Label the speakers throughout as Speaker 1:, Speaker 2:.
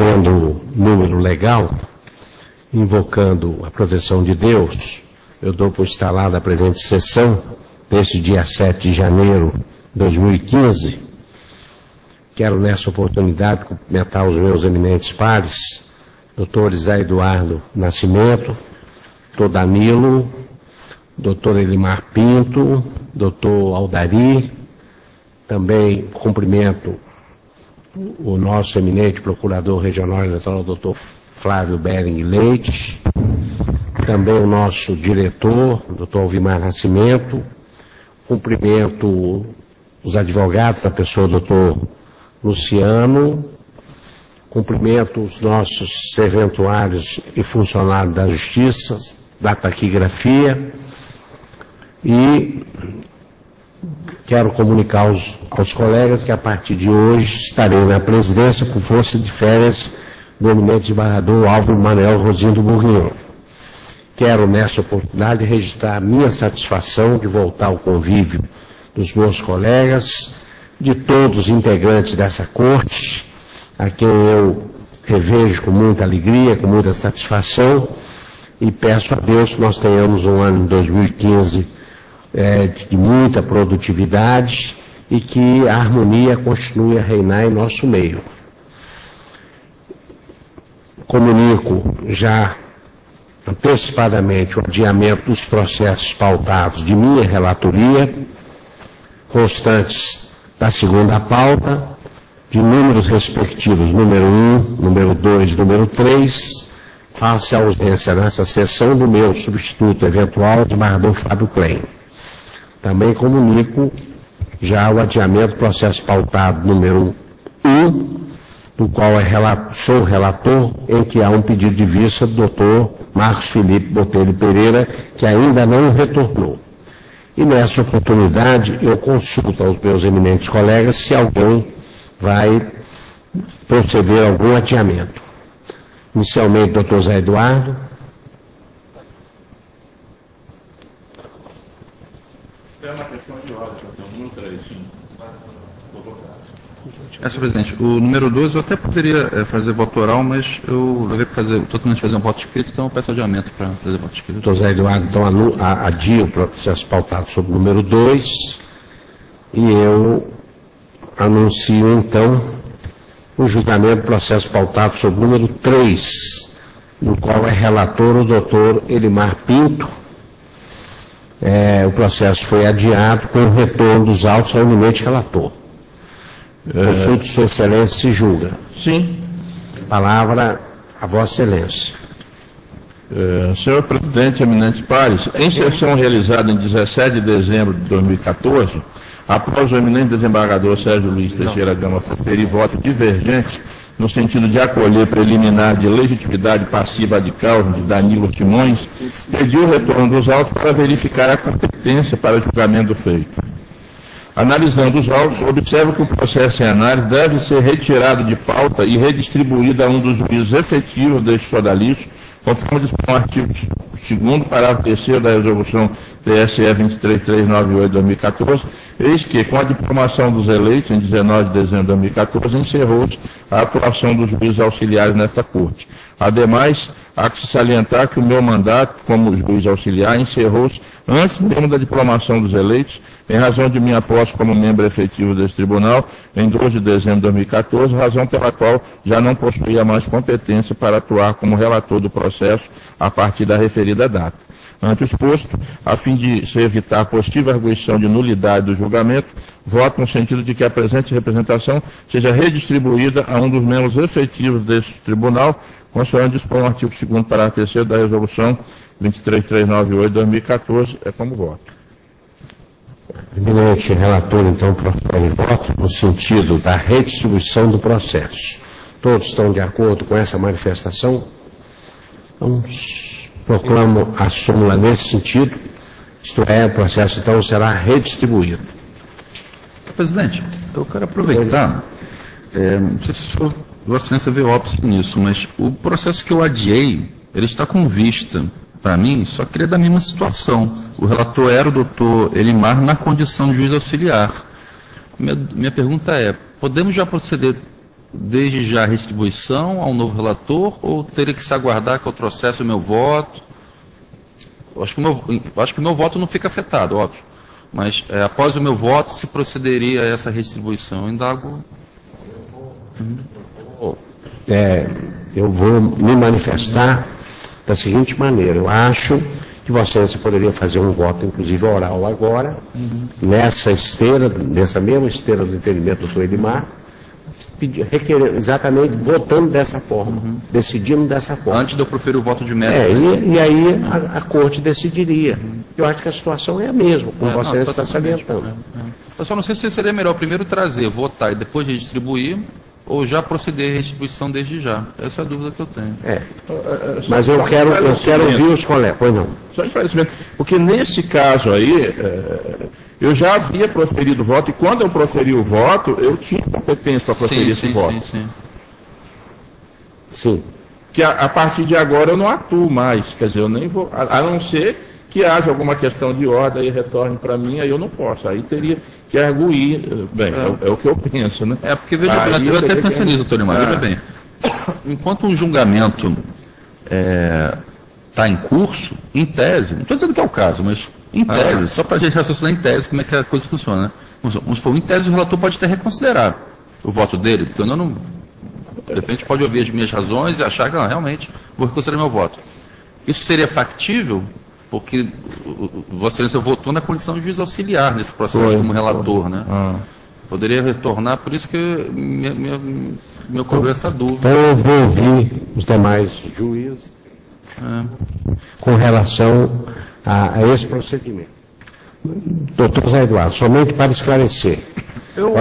Speaker 1: havendo número legal, invocando a proteção de Deus, eu dou por instalada a presente sessão, deste dia 7 de janeiro de 2015. Quero, nessa oportunidade, cumprimentar os meus eminentes pares, Dr. Zé Eduardo Nascimento, Dr. Danilo, Dr. Elimar Pinto, Dr. Aldari. Também cumprimento o nosso eminente procurador regional eleitoral, Dr. Flávio Bering Leite, também o nosso diretor, Dr. Alvimar Nascimento. Cumprimento os advogados, da pessoa do Dr. Luciano. Cumprimento os nossos serventuários e funcionários da Justiça, da taquigrafia, e quero comunicar aos colegas que a partir de hoje estarei na presidência com força de férias do eminente desembargador Álvaro Manuel Rosindo Bourguignon. Quero, nessa oportunidade, registrar a minha satisfação de voltar ao convívio dos meus colegas, de todos os integrantes dessa corte, a quem eu revejo com muita alegria, com muita satisfação, e peço a Deus que nós tenhamos um ano de 2015 de muita produtividade e que a harmonia continue a reinar em nosso meio. Comunico já antecipadamente o adiamento dos processos pautados de minha relatoria, constantes da segunda pauta, de números respectivos, número 1, número 2 e número 3, face à ausência nessa sessão do meu substituto eventual, desembargador Fábio Klein. Também comunico já o adiamento do processo pautado número 1, do qual sou relator, em que há um pedido de vista do Dr. Marcos Felipe Botelho Pereira, que ainda não retornou. E nessa oportunidade eu consulto aos meus eminentes colegas se alguém vai proceder a algum adiamento. Inicialmente, Dr. Zé Eduardo.
Speaker 2: É uma questão de ordem, número 3, sim.
Speaker 3: Senhor presidente, o número 2 eu até poderia fazer voto oral, mas eu levei para totalmente fazer um voto escrito, então eu peço adiamento para fazer voto escrito.
Speaker 1: Dr. Zé Eduardo, então, adia o processo pautado sobre o número 2, e eu anuncio, então, o julgamento do processo pautado sobre o número 3, no qual é relator o doutor Elimar Pinto. O processo foi adiado com o retorno dos autos ao eminente relator. Consulto Sua Excelência se julga.
Speaker 2: Sim.
Speaker 1: Palavra a Vossa Excelência.
Speaker 2: Senhor presidente, eminentes pares, em sessão realizada em 17 de dezembro de 2014, após o eminente desembargador Sérgio Luiz Teixeira Gama proferir voto divergente no sentido de acolher preliminar de legitimidade passiva de causa de Danilo Simões, pediu o retorno dos autos para verificar a competência para julgamento do feito. Analisando os autos, observo que o processo em análise deve ser retirado de pauta e redistribuído a um dos juízes efetivos deste sodalício, conforme dispõe o artigo 2º, parágrafo 3º da resolução TSE 23398/2014, eis que, com a diplomação dos eleitos, em 19 de dezembro de 2014, encerrou-se a atuação dos juízes auxiliares nesta Corte. Ademais, há que se salientar que o meu mandato, como juiz auxiliar, encerrou-se antes mesmo da diplomação dos eleitos, em razão de minha posse como membro efetivo deste tribunal, em 12 de dezembro de 2014, razão pela qual já não possuía mais competência para atuar como relator do processo a partir da referida data. Ante o exposto, a fim de se evitar a possível arguição de nulidade do julgamento, voto no sentido de que a presente representação seja redistribuída a um dos membros efetivos deste tribunal, conforme dispõe o artigo 2º, parágrafo 3º da resolução 23398/2014, é como voto.
Speaker 1: Eminente relator, então, profere voto no sentido da redistribuição do processo. Todos estão de acordo com essa manifestação? Então, proclamo a súmula nesse sentido, isto é, o processo então será redistribuído.
Speaker 3: Presidente, eu quero aproveitar, não sei se o senhor, Vossa Excelência vê óbvio nisso, mas o processo que eu adiei, ele está com vista para mim, só queria da mesma situação. O relator era o doutor Elimar na condição de juiz auxiliar. Minha pergunta é, podemos já proceder desde já a restribuição ao novo relator ou teria que se aguardar que eu trouxesse o meu voto? Eu acho que o meu voto não fica afetado, óbvio. Mas após o meu voto, se procederia a essa restribuição? Eu indago.
Speaker 1: Eu vou me manifestar da seguinte maneira. Eu acho que Vossa Excelência poderia fazer um voto, inclusive oral agora, nessa mesma esteira do entendimento do Dr. Edmar, exatamente votando dessa forma, decidindo dessa forma.
Speaker 3: Antes de eu proferir o voto de mérito.
Speaker 1: E aí a Corte decidiria. Eu acho que a situação é a mesma, como Vossa Excelência está salientando.
Speaker 3: Eu só não sei se seria melhor primeiro trazer, votar e depois redistribuir, ou já proceder à restituição desde já. Essa é a dúvida que eu tenho.
Speaker 1: Mas eu quero ouvir os colegas. Pois não.
Speaker 2: Só esclarecimento. Porque nesse caso aí, eu já havia proferido o voto, e quando eu proferi o voto, eu tinha competência para proferir esse voto.
Speaker 1: Sim.
Speaker 2: Que a partir de agora eu não atuo mais. Quer dizer, eu nem vou. A não ser que haja alguma questão de ordem e retorne para mim, aí eu não posso. Aí teria que arguir. Bem, é o que eu penso, né?
Speaker 3: Porque, veja bem, eu até pensei nisso, doutor Neymar. Veja bem, enquanto um julgamento está em curso, em tese, não estou dizendo que é o caso, mas em tese, só para a gente raciocinar em tese como é que a coisa funciona, né? Vamos supor, em tese o relator pode até reconsiderar o voto dele, porque eu não de repente pode ouvir as minhas razões e achar que realmente vou reconsiderar meu voto. Isso seria factível? Porque Vossa Excelência votou na condição de juiz auxiliar nesse processo como relator, né? Poderia retornar, por isso que me ocorreu essa dúvida.
Speaker 1: Então eu vou ouvir os demais juízes com relação a esse procedimento. Doutor Zé Eduardo, somente para esclarecer.
Speaker 3: Eu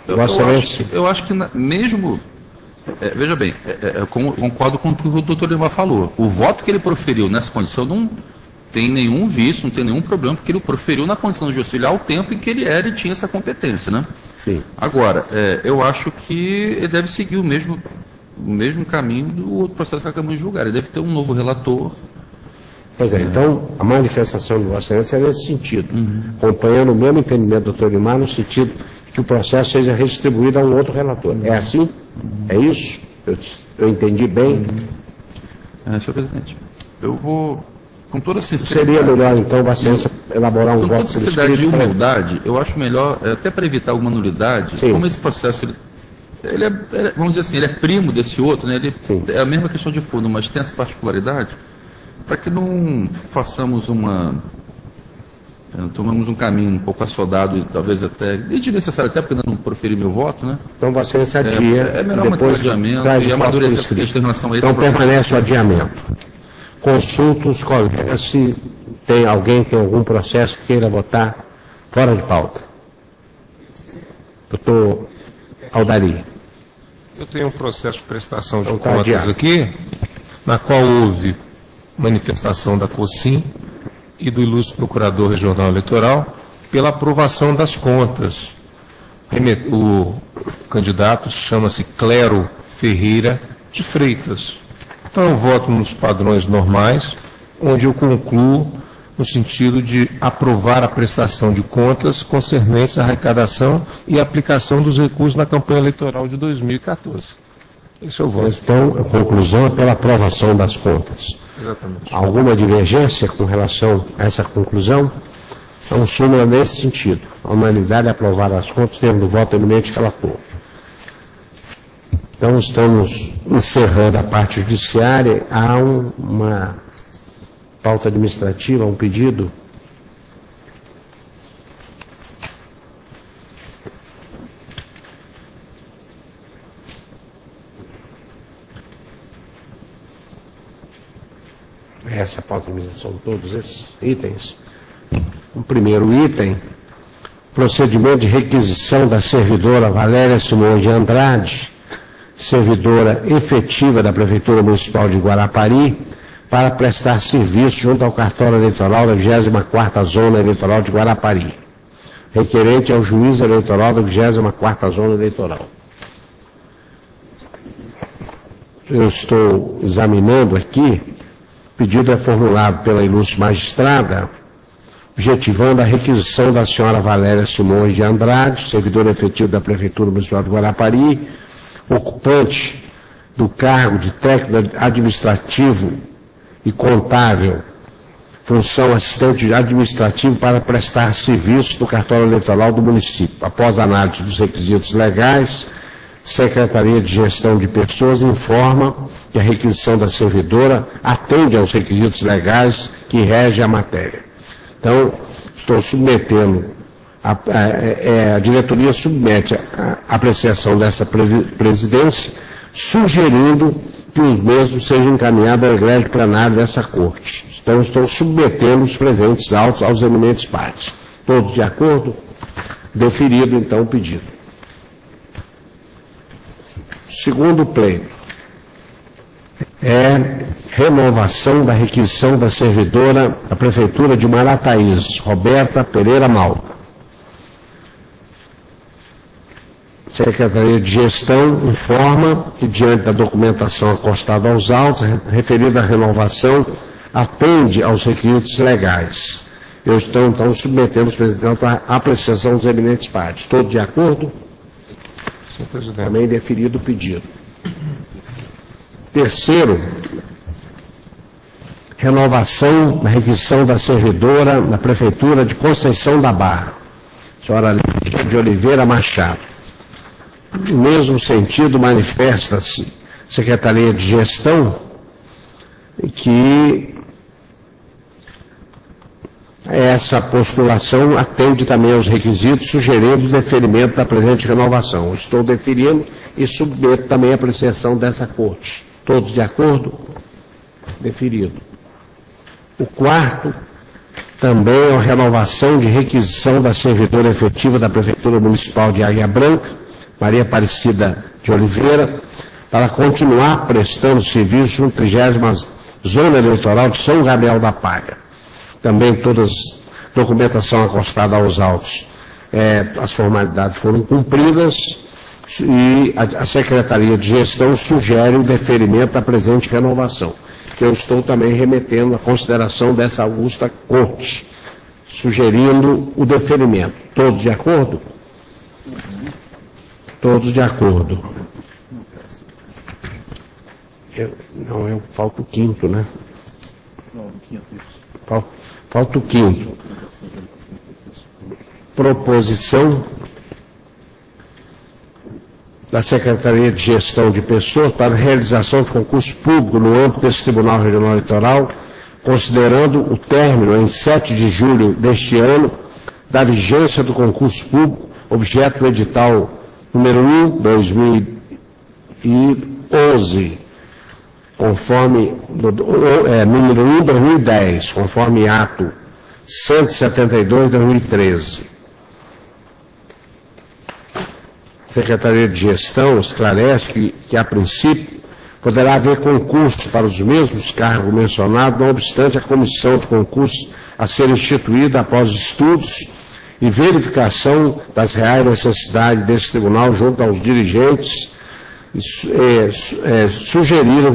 Speaker 3: acho que mesmo... veja bem, eu concordo com o que o doutor Lima falou. O voto que ele proferiu nessa condição não tem nenhum vício, não tem nenhum problema, porque ele proferiu na condição de auxiliar o tempo em que ele era e tinha essa competência, né?
Speaker 1: Sim.
Speaker 3: Agora, eu acho que ele deve seguir o mesmo caminho do outro processo que acabamos de julgar. Ele deve ter um novo relator.
Speaker 1: Pois então, a manifestação de Vossa Excelência é nesse sentido, acompanhando o mesmo entendimento do doutor Limar, no sentido que o processo seja redistribuído a um outro relator. É assim? É isso? Eu entendi bem?
Speaker 3: Senhor presidente, eu vou... Com toda sinceridade,
Speaker 1: seria melhor, então, Vossa Excelência elaborar um voto por escrito?
Speaker 3: De humildade, eu acho melhor, até para evitar alguma nulidade, como esse processo, ele vamos dizer assim, ele é primo desse outro, né? É a mesma questão de fundo, mas tem essa particularidade, para que não façamos tomamos um caminho um pouco assodado e talvez até desnecessário, até porque eu não proferi meu voto, né?
Speaker 1: Então Vossa Excelência adia,
Speaker 3: é melhor manter o adiamento e amadurecer essa questão em relação a esse
Speaker 1: processo. Então permanece o adiamento. Consulto os colegas se tem alguém que tem algum processo que queira votar fora de pauta. Doutor Aldari.
Speaker 4: Eu tenho um processo de prestação de contas aqui, na qual houve manifestação da COSIM e do ilustre Procurador Regional Eleitoral pela aprovação das contas. O candidato chama-se Clero Ferreira de Freitas. Então eu voto nos padrões normais, onde eu concluo no sentido de aprovar a prestação de contas concernentes à arrecadação e aplicação dos recursos na campanha eleitoral de 2014. Esse é o voto.
Speaker 1: Então, a conclusão é pela aprovação das contas.
Speaker 4: Exatamente.
Speaker 1: Alguma divergência com relação a essa conclusão? Então, súmula nesse sentido. A unanimidade é aprovar as contas, tendo o voto eminente relator. Então, estamos encerrando a parte judiciária. Há uma pauta administrativa, um pedido. Essa pauta administrativa são todos esses itens. O primeiro item, procedimento de requisição da servidora Valéria Simões de Andrade, servidora efetiva da Prefeitura Municipal de Guarapari, para prestar serviço junto ao cartório eleitoral da 24ª Zona Eleitoral de Guarapari. Requerente ao juiz eleitoral da 24ª Zona Eleitoral. Eu estou examinando aqui, o pedido é formulado pela ilustre magistrada, objetivando a requisição da senhora Valéria Simões de Andrade, servidora efetiva da Prefeitura Municipal de Guarapari, ocupante do cargo de técnico administrativo e contábil, função assistente administrativo para prestar serviço no cartório eleitoral do município. Após análise dos requisitos legais, Secretaria de Gestão de Pessoas informa que a requisição da servidora atende aos requisitos legais que regem a matéria. Então, estou submetendo, a diretoria submete a apreciação dessa presidência, sugerindo que os mesmos sejam encaminhados ao egrégio plenário dessa Corte. Então, estou submetendo os presentes autos aos eminentes pares. Todos de acordo? Deferido, então, o pedido. Segundo pleito é renovação da requisição da servidora da Prefeitura de Marataízes, Roberta Pereira Malta. Secretaria de Gestão informa que, diante da documentação acostada aos autos, referida à renovação atende aos requisitos legais. Eu estou, então, submetendo os presidentes à apreciação dos eminentes pares. Todos de acordo?
Speaker 4: Sim, presidente.
Speaker 1: Também deferido o pedido. Terceiro, renovação da requisição da servidora da Prefeitura de Conceição da Barra, senhora Lídia de Oliveira Machado. No mesmo sentido, manifesta-se Secretaria de Gestão que essa postulação atende também aos requisitos, sugerindo o deferimento da presente renovação. Estou deferindo e submeto também a apreciação dessa Corte. Todos de acordo? Deferido. O quarto também é a renovação de requisição da servidora efetiva da Prefeitura Municipal de Águia Branca, Maria Aparecida de Oliveira, para continuar prestando serviço no 30ª Zona Eleitoral de São Gabriel da Palha. Também todas documentação acostada aos autos, as formalidades foram cumpridas e a Secretaria de Gestão sugere o deferimento da presente renovação, que eu estou também remetendo à consideração dessa augusta Corte, sugerindo o deferimento. Todos de acordo? Todos de acordo. Eu falta o quinto, né? Não, quinto. Falta o quinto. Proposição da Secretaria de Gestão de Pessoas para a realização de concurso público no âmbito desse Tribunal Regional Eleitoral, considerando o término em 7 de julho deste ano da vigência do concurso público, objeto do edital número 1, 2011, conforme, número 1, 2010, conforme ato 172, 2013. Secretaria de Gestão esclarece que a princípio, poderá haver concurso para os mesmos cargos mencionados, não obstante a comissão de concursos a ser instituída após estudos e verificação das reais necessidades desse tribunal junto aos dirigentes, sugerir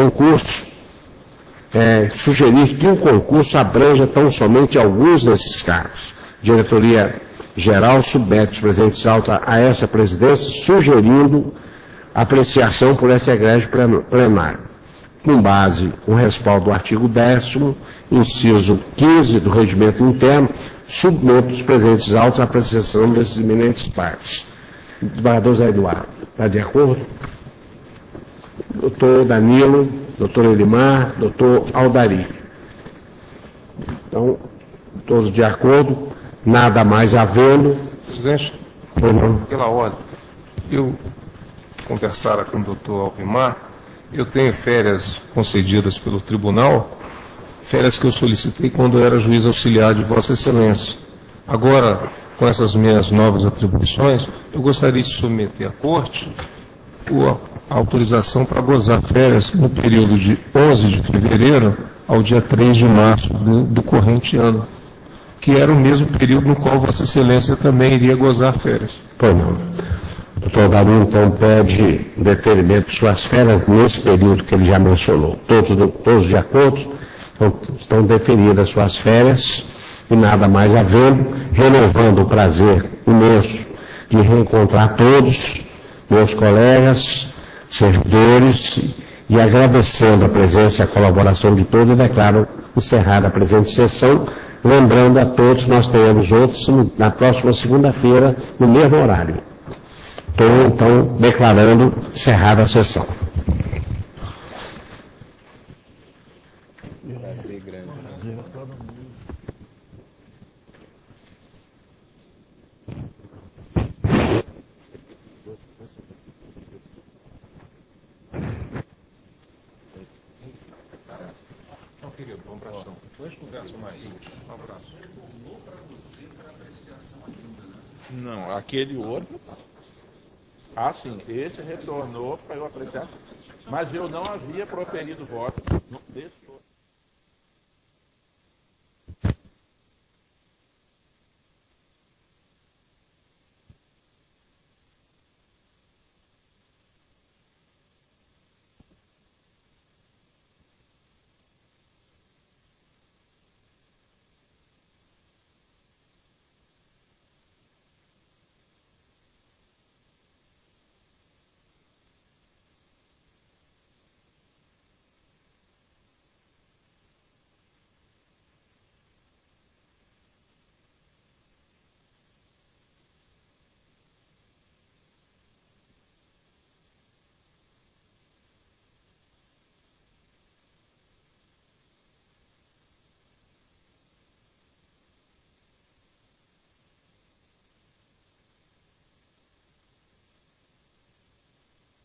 Speaker 1: que o concurso abranja tão somente alguns desses cargos. Diretoria Geral submete os presentes autos a essa presidência, sugerindo apreciação por esse egrégio plenário, com respaldo do artigo 10º, inciso 15 do Regimento Interno, submete os presentes autos à apreciação desses eminentes pares. Desembargador Zé Eduardo, está de acordo? Doutor Danilo, doutor Elimar, doutor Aldari. Então, todos de acordo, nada mais havendo.
Speaker 4: Presidente, pela ordem, eu conversara com o doutor Alvimar, eu tenho férias concedidas pelo tribunal, férias que eu solicitei quando eu era juiz auxiliar de Vossa Excelência. Agora, com essas minhas novas atribuições, eu gostaria de submeter à Corte a autorização para gozar férias no período de 11 de fevereiro ao dia 3 de março do corrente ano, que era o mesmo período no qual Vossa Excelência também iria gozar férias.
Speaker 1: Pois não. O doutor Danilo, então, pede deferimento de suas férias nesse período que ele já mencionou. Todos de acordo, estão deferidas suas férias e nada mais havendo, renovando o prazer imenso de reencontrar todos meus colegas, servidores, e agradecendo a presença e a colaboração de todos, declaro encerrada a presente sessão, lembrando a todos que nós teremos outros na próxima segunda-feira, no mesmo horário. Estou, então, declarando encerrada a sessão.
Speaker 4: Querido, um abração. Depois conversa mais. Um abraço.
Speaker 2: Não, aquele outro. Ah, sim, esse retornou para eu apreciar. Mas eu não havia proferido voto.